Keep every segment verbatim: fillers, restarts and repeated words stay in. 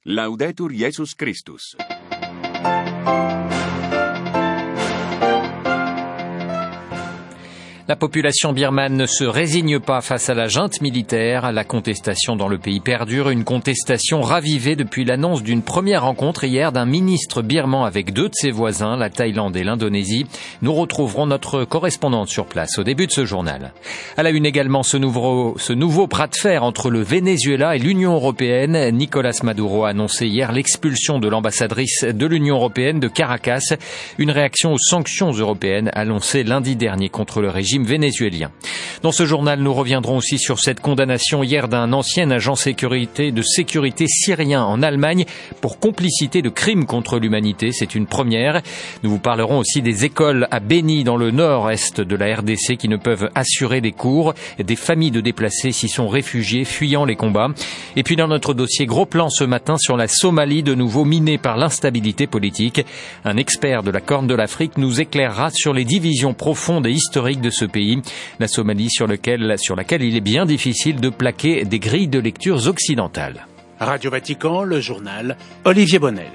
Laudetur Jesus Christus. La population birmane ne se résigne pas face à la junte militaire. La contestation dans le pays perdure, une contestation ravivée depuis l'annonce d'une première rencontre hier d'un ministre birman avec deux de ses voisins, la Thaïlande et l'Indonésie. Nous retrouverons notre correspondante sur place au début de ce journal. À la une également, ce nouveau, ce nouveau bras de fer entre le Venezuela et l'Union européenne. Nicolás Maduro a annoncé hier l'expulsion de l'ambassadrice de l'Union européenne de Caracas. Une réaction aux sanctions européennes annoncées lundi dernier contre le régime vénézuélien. Dans ce journal, nous reviendrons aussi sur cette condamnation hier d'un ancien agent sécurité de sécurité syrien en Allemagne pour complicité de crimes contre l'humanité. C'est une première. Nous vous parlerons aussi des écoles à Beni dans le nord-est de la R D C qui ne peuvent assurer des cours, des familles de déplacés s'y sont réfugiées fuyant les combats. Et puis dans notre dossier, gros plan ce matin sur la Somalie, de nouveau minée par l'instabilité politique. Un expert de la Corne de l'Afrique nous éclairera sur les divisions profondes et historiques de ce pays, la Somalie sur, lequel, sur laquelle il est bien difficile de plaquer des grilles de lectures occidentales. Radio Vatican, le journal, Olivier Bonnel.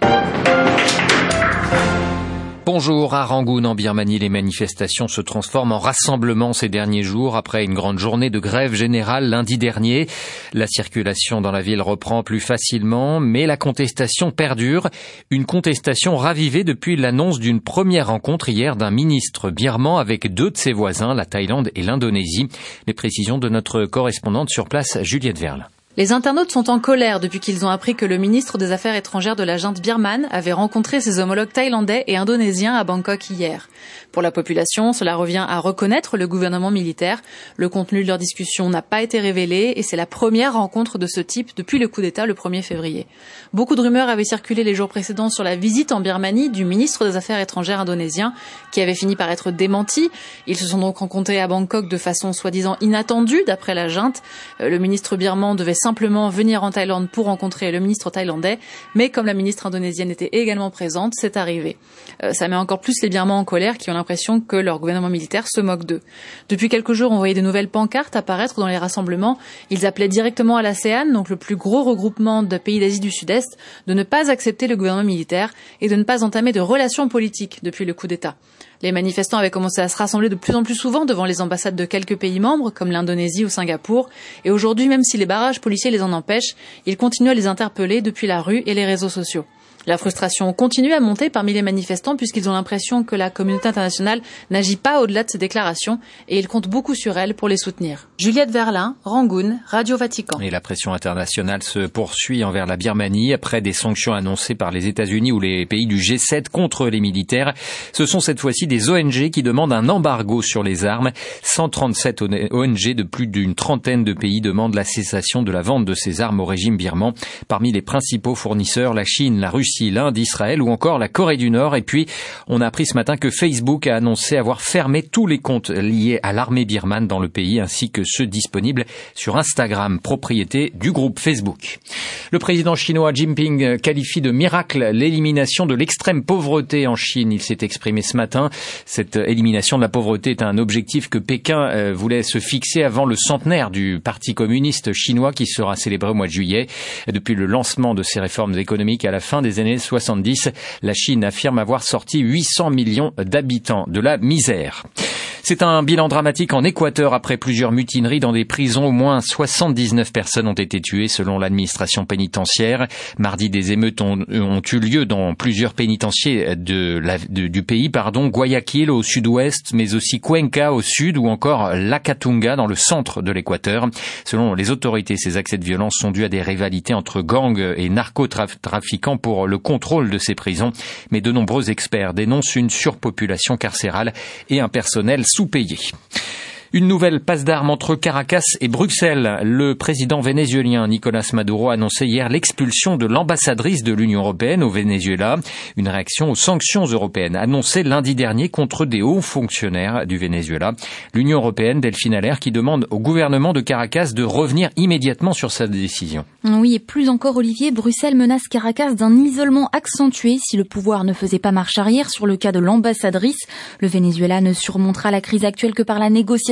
Bonjour. À Rangoon, en Birmanie, les manifestations se transforment en rassemblements ces derniers jours après une grande journée de grève générale lundi dernier. La circulation dans la ville reprend plus facilement, mais la contestation perdure. Une contestation ravivée depuis l'annonce d'une première rencontre hier d'un ministre birman avec deux de ses voisins, la Thaïlande et l'Indonésie. Les précisions de notre correspondante sur place, Juliette Verle. Les internautes sont en colère depuis qu'ils ont appris que le ministre des Affaires étrangères de la junte birmane avait rencontré ses homologues thaïlandais et indonésiens à Bangkok hier. Pour la population, cela revient à reconnaître le gouvernement militaire. Le contenu de leur discussion n'a pas été révélé et c'est la première rencontre de ce type depuis le coup d'État le premier février. Beaucoup de rumeurs avaient circulé les jours précédents sur la visite en Birmanie du ministre des Affaires étrangères indonésien qui avait fini par être démenti. Ils se sont donc rencontrés à Bangkok de façon soi-disant inattendue d'après la junte. Le ministre birman devait simplement venir en Thaïlande pour rencontrer le ministre thaïlandais, mais comme la ministre indonésienne était également présente, c'est arrivé. Euh, ça met encore plus les Birmans en colère qui ont l'impression que leur gouvernement militaire se moque d'eux. Depuis quelques jours, on voyait de nouvelles pancartes apparaître dans les rassemblements. Ils appelaient directement à l'ASEAN, donc le plus gros regroupement de pays d'Asie du Sud-Est, de ne pas accepter le gouvernement militaire et de ne pas entamer de relations politiques depuis le coup d'État. Les manifestants avaient commencé à se rassembler de plus en plus souvent devant les ambassades de quelques pays membres, comme l'Indonésie ou Singapour. Et aujourd'hui, même si les barrages policiers les en empêchent, ils continuent à les interpeller depuis la rue et les réseaux sociaux. La frustration continue à monter parmi les manifestants puisqu'ils ont l'impression que la communauté internationale n'agit pas au-delà de ces déclarations et ils comptent beaucoup sur elle pour les soutenir. Juliette Verlin, Rangoon, Radio Vatican. Et la pression internationale se poursuit envers la Birmanie après des sanctions annoncées par les États-Unis ou les pays du G sept contre les militaires. Ce sont cette fois-ci des O N G qui demandent un embargo sur les armes. cent trente-sept O N G de plus d'une trentaine de pays demandent la cessation de la vente de ces armes au régime birman. Parmi les principaux fournisseurs, la Chine, la Russie, l'Inde, Israël ou encore la Corée du Nord. Et puis, on a appris ce matin que Facebook a annoncé avoir fermé tous les comptes liés à l'armée birmane dans le pays, ainsi que ceux disponibles sur Instagram, propriété du groupe Facebook. Le président chinois Xi Jinping qualifie de miracle l'élimination de l'extrême pauvreté en Chine. Il s'est exprimé ce matin. Cette élimination de la pauvreté est un objectif que Pékin voulait se fixer avant le centenaire du Parti communiste chinois qui sera célébré au mois de juillet. Depuis le lancement de ces réformes économiques à la fin des années soixante-dix, la Chine affirme avoir sorti huit cents millions d'habitants de la misère. C'est un bilan dramatique en Équateur après plusieurs mutineries dans des prisons. Au moins soixante-dix-neuf personnes ont été tuées selon l'administration pénitentiaire. Mardi, des émeutes ont, ont eu lieu dans plusieurs pénitenciers de la, de, du pays, pardon, Guayaquil au sud-ouest, mais aussi Cuenca au sud ou encore Lacatunga dans le centre de l'Équateur. Selon les autorités, ces accès de violence sont dus à des rivalités entre gangs et narcotrafiquants pour le contrôle de ces prisons. Mais de nombreux experts dénoncent une surpopulation carcérale et un personnel sous-payé. Une nouvelle passe d'armes entre Caracas et Bruxelles. Le président vénézuélien Nicolás Maduro a annoncé hier l'expulsion de l'ambassadrice de l'Union européenne au Venezuela. Une réaction aux sanctions européennes annoncées lundi dernier contre des hauts fonctionnaires du Venezuela. L'Union européenne, Delphine Allaire, qui demande au gouvernement de Caracas de revenir immédiatement sur sa décision. Oui, et plus encore, Olivier, Bruxelles menace Caracas d'un isolement accentué si le pouvoir ne faisait pas marche arrière sur le cas de l'ambassadrice. Le Venezuela ne surmontera la crise actuelle que par la négociation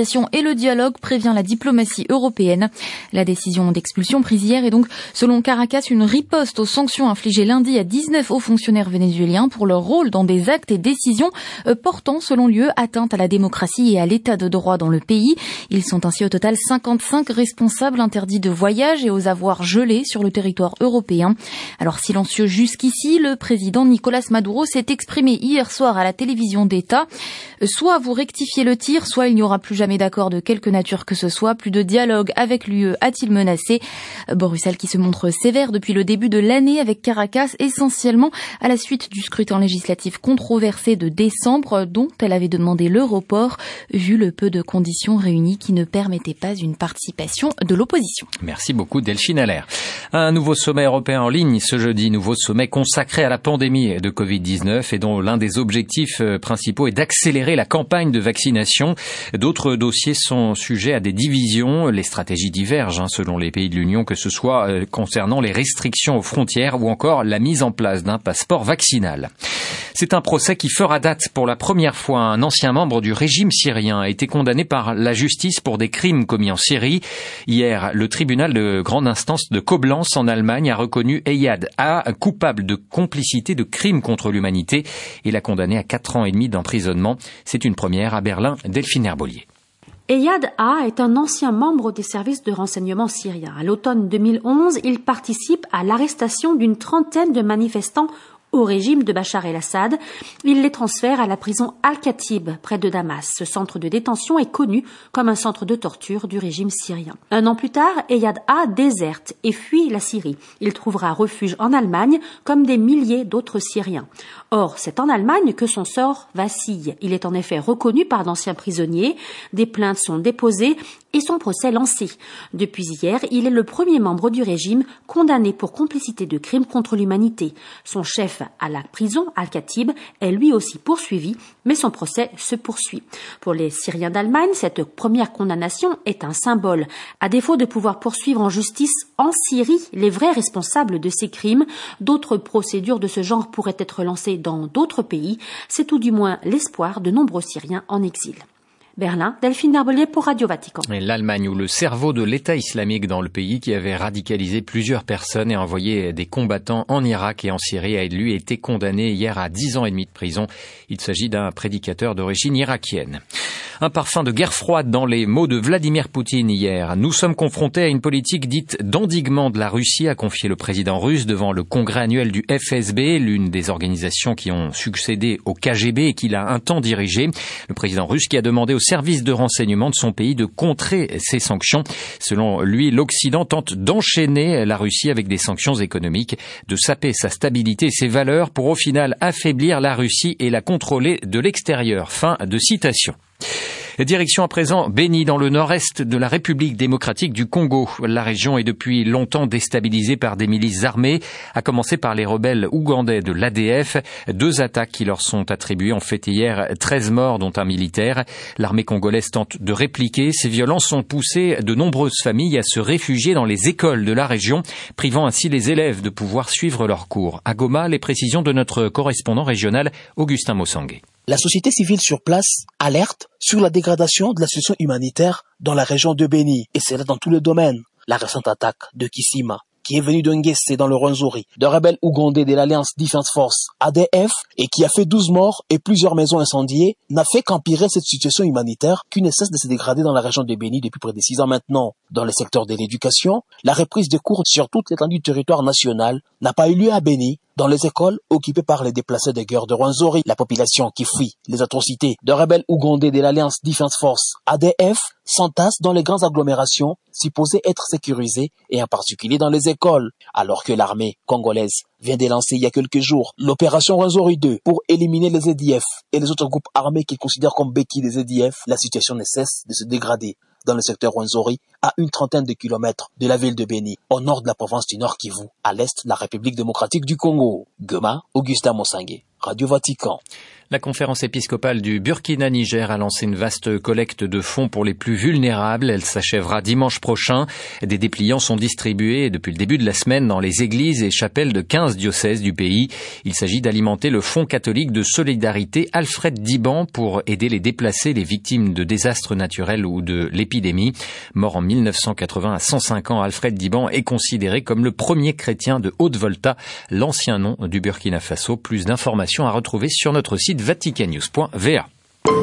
négociations et le dialogue, prévient la diplomatie européenne. La décision d'expulsion prise hier est donc, selon Caracas, une riposte aux sanctions infligées lundi à dix-neuf hauts fonctionnaires vénézuéliens pour leur rôle dans des actes et décisions portant, selon l'U E, atteinte à la démocratie et à l'état de droit dans le pays. Ils sont ainsi au total cinquante-cinq responsables interdits de voyage et aux avoirs gelés sur le territoire européen. Alors silencieux jusqu'ici, le président Nicolás Maduro s'est exprimé hier soir à la télévision d'État. Soit vous rectifiez le tir, soit il n'y aura plus jamais d'accord de quelque nature que ce soit, plus de dialogue avec l'U E, a-t-il menacé. Bruxelles qui se montre sévère depuis le début de l'année avec Caracas, essentiellement à la suite du scrutin législatif controversé de décembre, dont elle avait demandé le report, vu le peu de conditions réunies qui ne permettaient pas une participation de l'opposition. Merci beaucoup Delphine Allaire. Un nouveau sommet européen en ligne ce jeudi, nouveau sommet consacré à la pandémie de covid dix-neuf et dont l'un des objectifs principaux est d'accélérer la campagne de vaccination. D'autres dossiers sont sujets à des divisions. Les stratégies divergent hein, selon les pays de l'Union, que ce soit euh, concernant les restrictions aux frontières ou encore la mise en place d'un passeport vaccinal. C'est un procès qui fera date pour la première fois. Un ancien membre du régime syrien a été condamné par la justice pour des crimes commis en Syrie. Hier, le tribunal de grande instance de Koblenz en Allemagne a reconnu Eyad A coupable de complicité de crimes contre l'humanité et l'a condamné à quatre ans et demi d'emprisonnement. C'est une première à Berlin. Delphine Herbolier. Eyad A est un ancien membre des services de renseignement syriens. À l'automne deux mille onze, il participe à l'arrestation d'une trentaine de manifestants au régime de Bachar el-Assad. Il les transfère à la prison Al-Khatib, près de Damas. Ce centre de détention est connu comme un centre de torture du régime syrien. Un an plus tard, Eyad A déserte et fuit la Syrie. Il trouvera refuge en Allemagne, comme des milliers d'autres Syriens. Or, c'est en Allemagne que son sort vacille. Il est en effet reconnu par d'anciens prisonniers, des plaintes sont déposées et son procès lancé. Depuis hier, il est le premier membre du régime condamné pour complicité de crimes contre l'humanité. Son chef à la prison, Al-Khatib, est lui aussi poursuivi, mais son procès se poursuit. Pour les Syriens d'Allemagne, cette première condamnation est un symbole. À défaut de pouvoir poursuivre en justice en Syrie les vrais responsables de ces crimes, d'autres procédures de ce genre pourraient être lancées dans d'autres pays. C'est tout du moins l'espoir de nombreux Syriens en exil. Berlin, Delphine Herbolier pour Radio Vatican. Et l'Allemagne, où le cerveau de l'État islamique dans le pays, qui avait radicalisé plusieurs personnes et envoyé des combattants en Irak et en Syrie, a lui été condamné hier à dix ans et demi de prison. Il s'agit d'un prédicateur d'origine irakienne. Un parfum de guerre froide dans les mots de Vladimir Poutine hier. Nous sommes confrontés à une politique dite d'endiguement de la Russie, a confié le président russe devant le congrès annuel du F S B, l'une des organisations qui ont succédé au K G B et qu'il a un temps dirigé. Le président russe qui a demandé aux services de renseignement de son pays de contrer ces sanctions. Selon lui, l'Occident tente d'enchaîner la Russie avec des sanctions économiques, de saper sa stabilité et ses valeurs pour au final affaiblir la Russie et la contrôler de l'extérieur. Fin de citation. Direction à présent Béni, dans le nord-est de la République démocratique du Congo. La région est depuis longtemps déstabilisée par des milices armées, à commencer par les rebelles ougandais de l'A D F. Deux attaques qui leur sont attribuées ont fait hier treize morts, dont un militaire. L'armée congolaise tente de répliquer. Ces violences ont poussé de nombreuses familles à se réfugier dans les écoles de la région, privant ainsi les élèves de pouvoir suivre leurs cours. À Goma, les précisions de notre correspondant régional, Augustin Mosangué. La société civile sur place alerte sur la dégradation de la situation humanitaire dans la région de Béni. Et c'est là dans tous les domaines. La récente attaque de Kisima, qui est venue de Ngessé dans le Rwenzori, de rebelles ougandais de l'Alliance Defense Force A D F, et qui a fait douze morts et plusieurs maisons incendiées, n'a fait qu'empirer cette situation humanitaire qui ne cesse de se dégrader dans la région de Béni depuis près de six ans maintenant. Dans le secteur de l'éducation, la reprise des cours sur toute l'étendue du territoire national n'a pas eu lieu à Béni, dans les écoles occupées par les déplacés de guerre de Rwenzori. La population qui fuit les atrocités de rebelles ougandais de l'Alliance Defense Force A D F s'entasse dans les grandes agglomérations supposées être sécurisées, et en particulier dans les écoles, alors que l'armée congolaise vient de lancer il y a quelques jours l'opération Rwenzori deux pour éliminer les Z D F et les autres groupes armés qu'ils considèrent comme béquilles des Z D F. La situation ne cesse de se dégrader dans le secteur Rwenzori, à une trentaine de kilomètres de la ville de Béni, au nord de la province du Nord Kivu, à l'est de la République démocratique du Congo. Goma, Augustin Mosangué. Radio Vatican. La conférence épiscopale du Burkina-Niger a lancé une vaste collecte de fonds pour les plus vulnérables. Elle s'achèvera dimanche prochain. Des dépliants sont distribués depuis le début de la semaine dans les églises et chapelles de quinze diocèses du pays. Il s'agit d'alimenter le Fonds catholique de solidarité Alfred Diban pour aider les déplacés, les victimes de désastres naturels ou de l'épidémie. Mort en mille neuf cent quatre-vingts à cent cinq ans, Alfred Diban est considéré comme le premier chrétien de Haute-Volta, l'ancien nom du Burkina Faso. Plus d'informations à retrouver sur notre site vatican news point v a.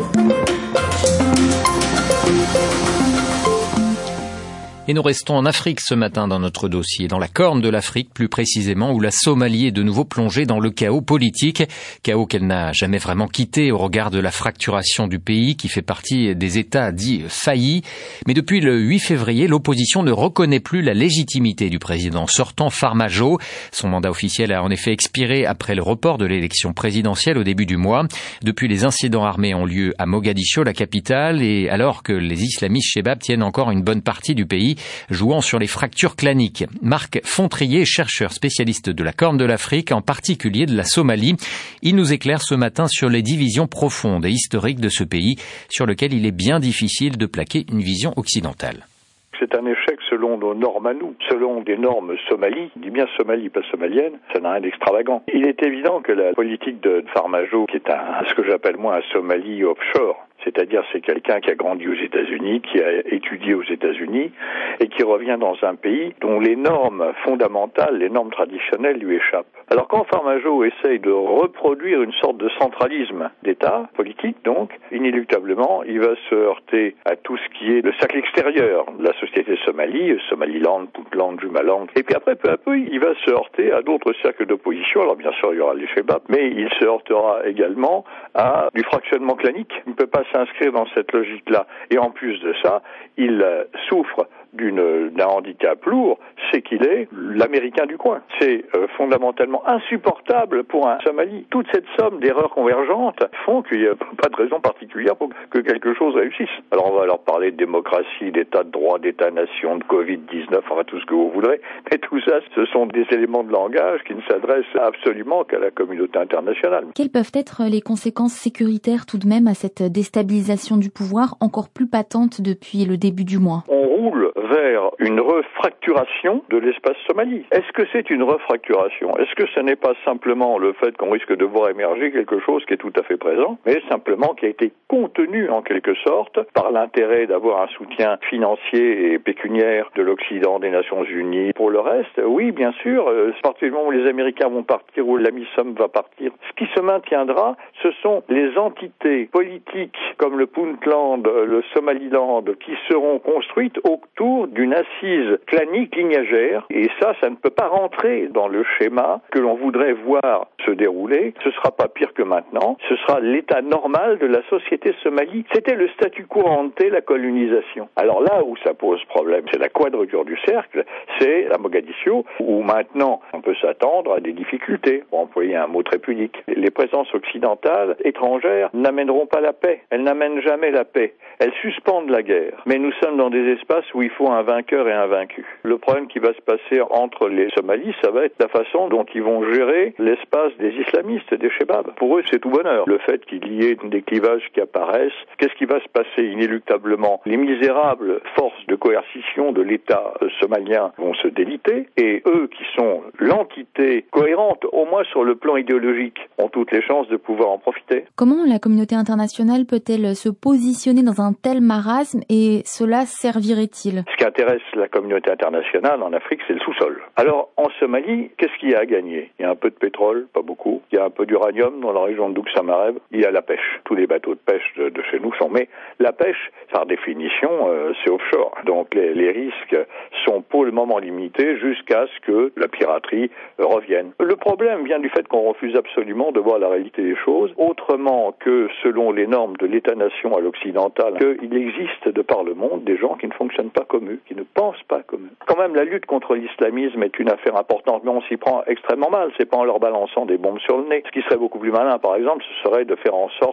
Et nous restons en Afrique ce matin dans notre dossier, dans la corne de l'Afrique plus précisément, où la Somalie est de nouveau plongée dans le chaos politique, chaos qu'elle n'a jamais vraiment quitté au regard de la fracturation du pays qui fait partie des États dits faillis. Mais depuis le huit février, l'opposition ne reconnaît plus la légitimité du président sortant Farmajo. Son mandat officiel a en effet expiré après le report de l'élection présidentielle au début du mois. Depuis, les incidents armés ont lieu à Mogadiscio, la capitale, et alors que les islamistes Chebab tiennent encore une bonne partie du pays, jouant sur les fractures claniques. Marc Fontrier, chercheur spécialiste de la Corne de l'Afrique, en particulier de la Somalie, il nous éclaire ce matin sur les divisions profondes et historiques de ce pays, sur lequel il est bien difficile de plaquer une vision occidentale. C'est un échec selon nos normes à nous, selon des normes Somalie. Je dis bien Somalie, pas somalienne, ça n'a rien d'extravagant. Il est évident que la politique de Farmajo, qui est un, ce que j'appelle moi un Somalie offshore, c'est-à-dire c'est quelqu'un qui a grandi aux États-Unis, qui a étudié aux États-Unis et qui revient dans un pays dont les normes fondamentales, les normes traditionnelles lui échappent. Alors quand Farmajo essaye de reproduire une sorte de centralisme d'État, politique donc, inéluctablement, il va se heurter à tout ce qui est le cercle extérieur de la société somalie, Somaliland, Puntland, Jubaland, et puis après, peu à peu, il va se heurter à d'autres cercles d'opposition. Alors bien sûr, il y aura les Chebab, mais il se heurtera également à du fractionnement clanique. Il ne peut pas s'inscrire dans cette logique-là. Et en plus de ça, il euh, souffre d'une, d'un handicap lourd, c'est qu'il est l'Américain du coin. C'est euh, fondamentalement insupportable pour un Somalie. Toute cette somme d'erreurs convergentes font qu'il n'y a pas de raison particulière pour que quelque chose réussisse. Alors on va leur parler de démocratie, d'état de droit, d'état-nation, de covid dix-neuf, enfin tout ce que vous voudrez, mais tout ça, ce sont des éléments de langage qui ne s'adressent absolument qu'à la communauté internationale. Quelles peuvent être les conséquences sécuritaires tout de même à cette déstabilisation du pouvoir encore plus patente depuis le début du mois? On roule vers une refracturation de l'espace Somalie. Est-ce que c'est une refracturation? Est-ce que ce n'est pas simplement le fait qu'on risque de voir émerger quelque chose qui est tout à fait présent, mais simplement qui a été contenu en quelque sorte par l'intérêt d'avoir un soutien financier et pécuniaire de l'Occident, des Nations Unies? Pour le reste, oui, bien sûr, à partir du moment où les Américains vont partir, où l'AMISOM va partir, ce qui se maintiendra, ce sont les entités politiques comme le Puntland, le Somaliland, qui seront construites autour d'une assise clanique lignagère. Et ça, ça ne peut pas rentrer dans le schéma que l'on voudrait voir se dérouler. Ce sera pas pire que maintenant. Ce sera l'état normal de la société somalie. C'était le statu quo ante la colonisation. Alors là où ça pose problème, c'est la quadrature du cercle, c'est à Mogadiscio, où maintenant on peut s'attendre à des difficultés, pour employer un mot très pudique. Les présences occidentales, étrangères, n'amèneront pas la paix. Elles n'amènent jamais la paix. Elles suspendent la guerre. Mais nous sommes dans des espaces où il faut un vainqueur et un vaincu. Le problème qui va se passer entre les Somalis, ça va être la façon dont ils vont gérer l'espace des islamistes, des Chebab. Pour eux, c'est tout bonheur. Le fait qu'il y ait des clivages qui apparaissent, qu'est-ce qui va se passer inéluctablement? Les misérables forces de coercition de l'État somalien vont se déliter, et eux, qui sont l'entité cohérente, au moins sur le plan idéologique, ont toutes les chances de pouvoir en profiter. Comment la communauté internationale peut-elle se positionner dans un tel marasme, et cela servirait-il? Ce qui intéresse la communauté internationale en Afrique, c'est le sous-sol. Alors, en Somalie, qu'est-ce qu'il y a à gagner? Il y a un peu de pétrole, pas beaucoup. Il y a un peu d'uranium dans la région de Douk-Samareb. Il y a la pêche. Tous les bateaux de pêche de, de chez nous sont... Mais la pêche, par définition, euh, c'est offshore. Donc, les, les risques sont pour le moment limités jusqu'à ce que la piraterie euh, revienne. Le problème vient du fait qu'on refuse absolument de voir la réalité des choses autrement que selon les normes de l'État-nation à l'occidental, qu'il existe de par le monde des gens qui ne fonctionnent pas comme eux, qui ne pensent pas comme eux. Quand même, la lutte contre l'islamisme est une affaire importante, mais on s'y prend extrêmement mal. C'est pas en leur balançant des bombes sur le nez. Ce qui serait beaucoup plus malin, par exemple, ce serait de faire en sorte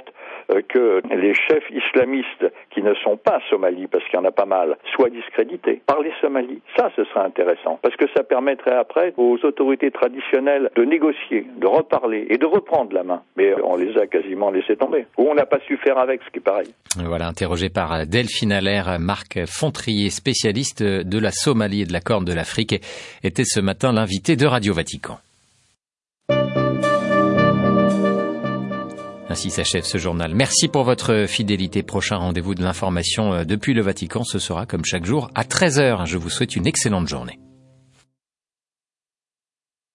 euh, que les chefs islamistes qui ne sont pas somalis, parce qu'il y en a pas mal, soient discrédités par les Somalis. Ça, ce serait intéressant, parce que ça permettrait après aux autorités traditionnelles de négocier, de reparler et de reprendre la main. Mais on les a quasiment laissés tomber. Ou on n'a pas su faire avec, ce qui est pareil. Voilà, interrogé par Delphine Allaire, Marc Fontrier, spécialiste de la Somalie et de la Corne de l'Afrique, était ce matin l'invité de Radio Vatican. Ainsi s'achève ce journal. Merci pour votre fidélité. Prochain rendez-vous de l'information depuis le Vatican, ce sera comme chaque jour à treize heures. Je vous souhaite une excellente journée.